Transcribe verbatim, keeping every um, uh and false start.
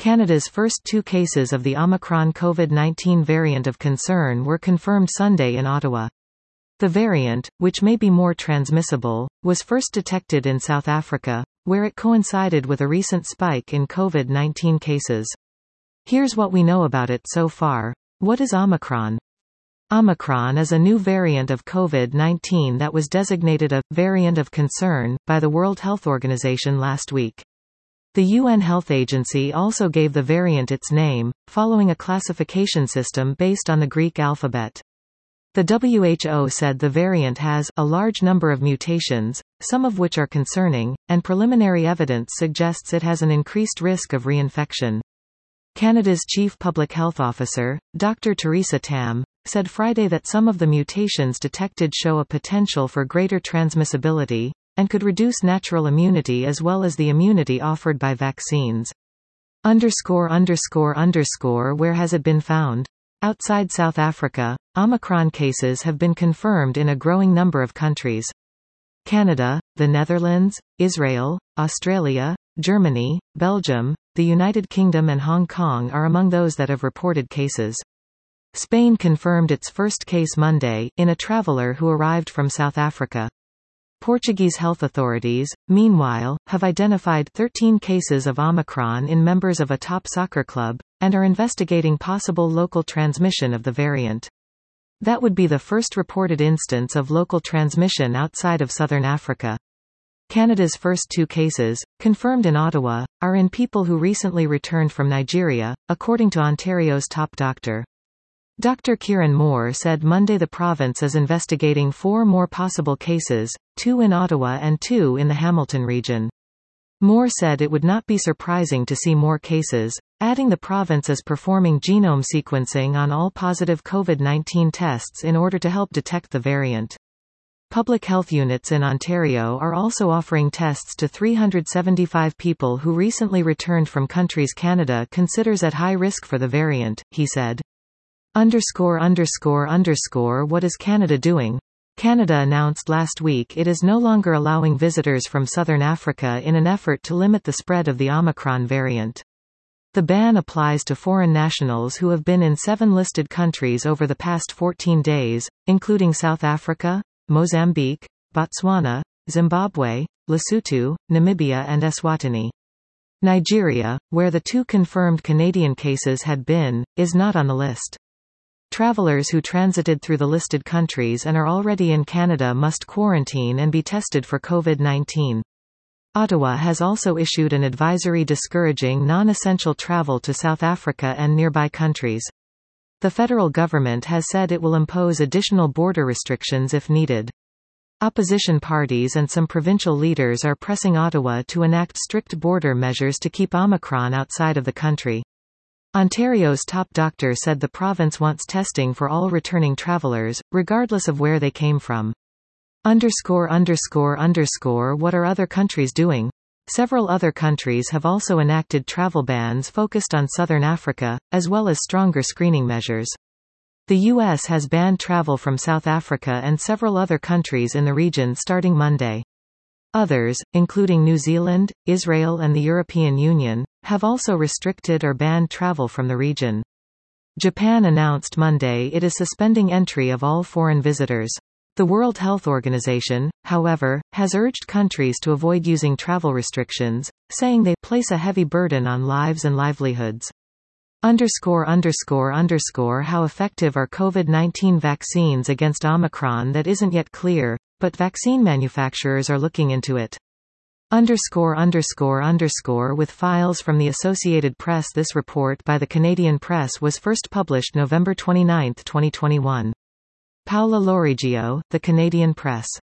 Canada's first two cases of the Omicron COVID nineteen variant of concern were confirmed Sunday in Ottawa. The variant, which may be more transmissible, was first detected in South Africa, where it coincided with a recent spike in COVID nineteen cases. Here's what we know about it so far. What is Omicron? Omicron is a new variant of COVID nineteen that was designated a variant of concern by the World Health Organization last week. The U N Health Agency also gave the variant its name, following a classification system based on the Greek alphabet. The W H O said the variant has a large number of mutations, some of which are concerning, and preliminary evidence suggests it has an increased risk of reinfection. Canada's Chief Public Health Officer, Doctor Theresa Tam, said Friday that some of the mutations detected show a potential for greater transmissibility, and could reduce natural immunity as well as the immunity offered by vaccines. Underscore underscore underscore where has it been found? Outside South Africa, Omicron cases have been confirmed in a growing number of countries. Canada, the Netherlands, Israel, Australia, Germany, Belgium, the United Kingdom and Hong Kong are among those that have reported cases. Spain confirmed its first case Monday, in a traveller who arrived from South Africa. Portuguese health authorities, meanwhile, have identified thirteen cases of Omicron in members of a top soccer club, and are investigating possible local transmission of the variant. That would be the first reported instance of local transmission outside of Southern Africa. Canada's first two cases, confirmed in Ottawa, are in people who recently returned from Nigeria, according to Ontario's top doctor. Doctor Kieran Moore said Monday the province is investigating four more possible cases, two in Ottawa and two in the Hamilton region. Moore said it would not be surprising to see more cases, adding the province is performing genome sequencing on all positive COVID nineteen tests in order to help detect the variant. Public health units in Ontario are also offering tests to three hundred seventy-five people who recently returned from countries Canada considers at high risk for the variant, he said. Underscore underscore underscore what is Canada doing? Canada announced last week it is no longer allowing visitors from Southern Africa in an effort to limit the spread of the Omicron variant. The ban applies to foreign nationals who have been in seven listed countries over the past fourteen days, including South Africa, Mozambique, Botswana, Zimbabwe, Lesotho, Namibia and Eswatini. Nigeria, where the two confirmed Canadian cases had been, is not on the list. Travelers who transited through the listed countries and are already in Canada must quarantine and be tested for COVID nineteen. Ottawa has also issued an advisory discouraging non-essential travel to South Africa and nearby countries. The federal government has said it will impose additional border restrictions if needed. Opposition parties and some provincial leaders are pressing Ottawa to enact strict border measures to keep Omicron outside of the country. Ontario's top doctor said the province wants testing for all returning travelers, regardless of where they came from. Underscore underscore underscore what are other countries doing? Several other countries have also enacted travel bans focused on Southern Africa, as well as stronger screening measures. The U S has banned travel from South Africa and several other countries in the region starting Monday. Others, including New Zealand, Israel and the European Union, have also restricted or banned travel from the region. Japan announced Monday it is suspending entry of all foreign visitors. The World Health Organization, however, has urged countries to avoid using travel restrictions, saying they place a heavy burden on lives and livelihoods. Underscore underscore underscore how effective are COVID nineteen vaccines against Omicron? That isn't yet clear, but vaccine manufacturers are looking into it. Underscore underscore underscore with files from the Associated Press. This report by the Canadian Press was first published November twenty-ninth, twenty twenty-one. Paula Lorigio, The Canadian Press.